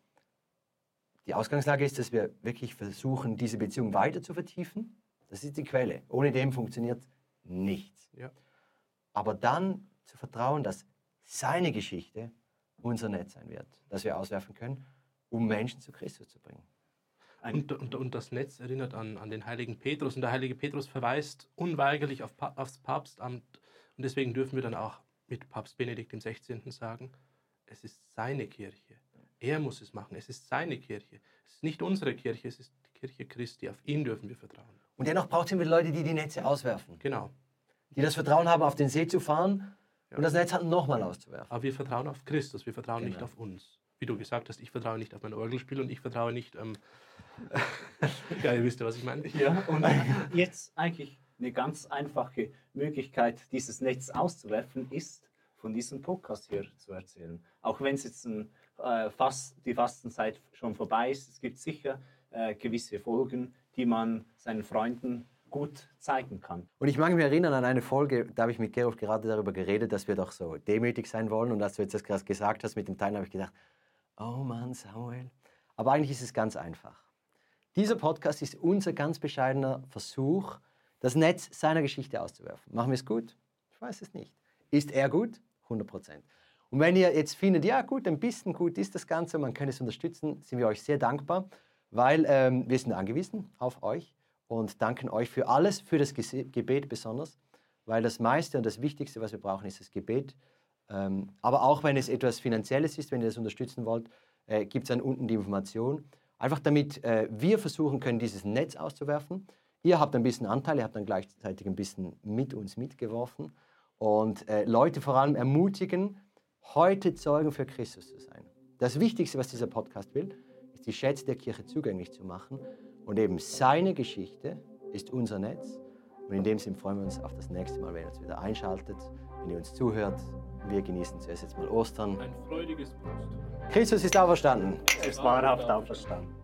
die Ausgangslage ist, dass wir wirklich versuchen, diese Beziehung weiter zu vertiefen. Das ist die Quelle. Ohne dem funktioniert nichts. Ja. Aber dann zu vertrauen, dass seine Geschichte unser Netz sein wird, das wir auswerfen können, um Menschen zu Christus zu bringen. Und das Netz erinnert an den heiligen Petrus. Und der heilige Petrus verweist unweigerlich aufs Papstamt. Und deswegen dürfen wir dann auch mit Papst Benedikt XVI. Sagen, es ist seine Kirche. Er muss es machen. Es ist seine Kirche. Es ist nicht unsere Kirche, es ist die Kirche Christi. Auf ihn dürfen wir vertrauen. Und dennoch braucht es immer Leute, die die Netze auswerfen. Genau. Die das Vertrauen haben, auf den See zu fahren und das Netz halt nochmal auszuwerfen. Aber wir vertrauen auf Christus, wir vertrauen nicht auf uns. Wie du gesagt hast, ich vertraue nicht auf mein Orgelspiel und ich vertraue nicht... ja, ihr wisst ja, was ich meine. Ja, und jetzt eigentlich eine ganz einfache Möglichkeit, dieses Netz auszuwerfen, ist, von diesem Podcast hier zu erzählen. Auch wenn es jetzt die Fastenzeit schon vorbei ist, es gibt sicher gewisse Folgen, die man seinen Freunden gut zeigen kann. Und ich mag mich erinnern an eine Folge, da habe ich mit Gerolf gerade darüber geredet, dass wir doch so demütig sein wollen. Und als du jetzt das gerade gesagt hast mit dem Teilen, habe ich gedacht, oh Mann, Samuel. Aber eigentlich ist es ganz einfach. Dieser Podcast ist unser ganz bescheidener Versuch, das Netz seiner Geschichte auszuwerfen. Machen wir es gut? Ich weiß es nicht. Ist er gut? 100%. Und wenn ihr jetzt findet, ja gut, ein bisschen gut ist das Ganze, man kann es unterstützen, sind wir euch sehr dankbar, weil wir sind angewiesen auf euch. und danken euch für alles, für das Gebet besonders, weil das meiste und das Wichtigste, was wir brauchen, ist das Gebet. Aber auch wenn es etwas Finanzielles ist, wenn ihr das unterstützen wollt, gibt es dann unten die Information. Einfach damit wir versuchen können, dieses Netz auszuwerfen. Ihr habt ein bisschen Anteil, ihr habt dann gleichzeitig ein bisschen mit uns mitgeworfen. Und Leute vor allem ermutigen, heute Zeugen für Christus zu sein. Das Wichtigste, was dieser Podcast will, ist die Schätze der Kirche zugänglich zu machen. Und eben seine Geschichte ist unser Netz. Und in dem Sinne freuen wir uns auf das nächste Mal, wenn ihr uns wieder einschaltet, wenn ihr uns zuhört. Wir genießen zuerst jetzt mal Ostern. Ein freudiges Prost. Christus ist auferstanden. Es ist wahrhaft auferstanden.